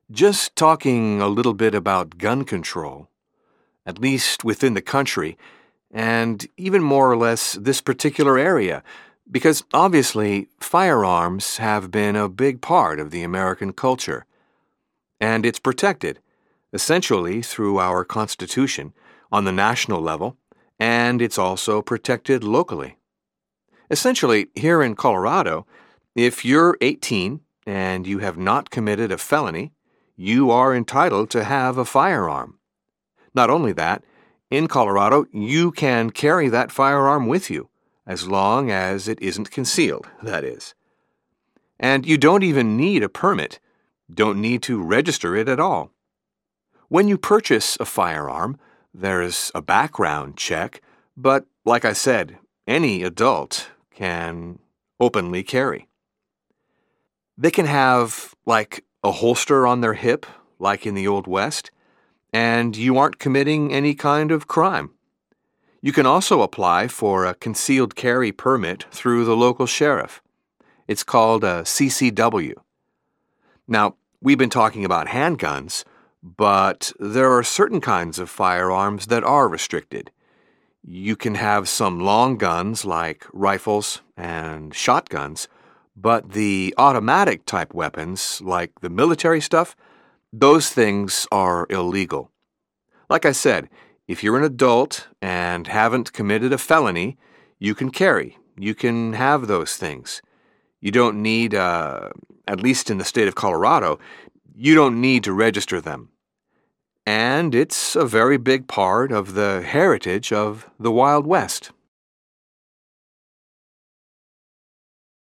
Just talking a little bit about gun control, at least within the country, and even more or less this particular area, because obviously firearms have been a big part of the American culture, and it's protected, essentially through our Constitution, on the national level, and it's also protected locally. Essentially, here in Colorado, if you're 18 and you have not committed a felony, you are entitled to have a firearm. Not only that, in Colorado, you can carry that firearm with you, as long as it isn't concealed, that is. And you don't even need a permit, don't need to register it at all. When you purchase a firearm, there's a background check, but like I said, any adult can openly carry. They can have, like, a holster on their hip, like in the Old West, and you aren't committing any kind of crime. You can also apply for a concealed carry permit through the local sheriff. It's called a CCW. Now, we've been talking about handguns, but there are certain kinds of firearms that are restricted. You can have some long guns like rifles and shotguns, but the automatic type weapons, like the military stuff, those things are illegal. Like I said, if you're an adult and haven't committed a felony, you can carry. You can have those things. You don't need, at least in the state of Colorado, you don't need to register them. And it's a very big part of the heritage of the Wild West.